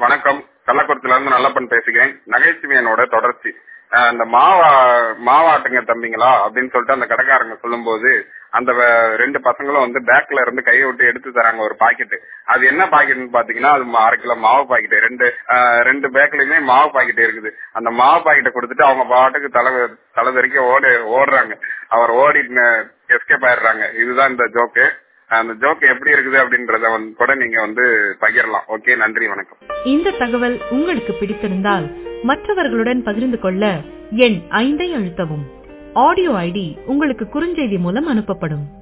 வணக்கம். கள்ளக்குறிச்சில இருந்து நல்லப்பன் பேசுகிறேன். நகைச்சுவையனோட தொடர்ச்சி. அந்த மாவாட்டுங்க தம்பிங்களா அப்படின்னு சொல்லிட்டு அந்த கடைக்காரங்க சொல்லும் போது அந்த ரெண்டு பசங்களும் வந்து பேக்ல இருந்து கையை விட்டு எடுத்து தராங்க ஒரு பாக்கெட். அது என்ன பாக்கெட்னு பாத்தீங்கன்னா அது 1/2 கிலோ மாவு பாக்கெட். ரெண்டு பேக்லயுமே மாவு பாக்கெட் இருக்குது. அந்த மாவு பாக்கெட்டை கொடுத்துட்டு அவங்க பாட்டுக்கு தலை தெறிக்க ஓடுறாங்க. அவர் ஓடி எஸ்கேப் ஆயிடுறாங்க. இதுதான் இந்த ஜோக்கு. அந்த ஜோக் எப்படி இருக்குது அப்படின்றத கூட நீங்க வந்து பகிரலாம். ஓகே, நன்றி, வணக்கம். இந்த தகவல் உங்களுக்கு பிடித்திருந்தால் மற்றவர்களுடன் பகிர்ந்து கொள்ள எண் 5 அழுத்தவும். ஆடியோ ஐடி உங்களுக்கு குறுஞ்செய்தி மூலம் அனுப்பப்படும்.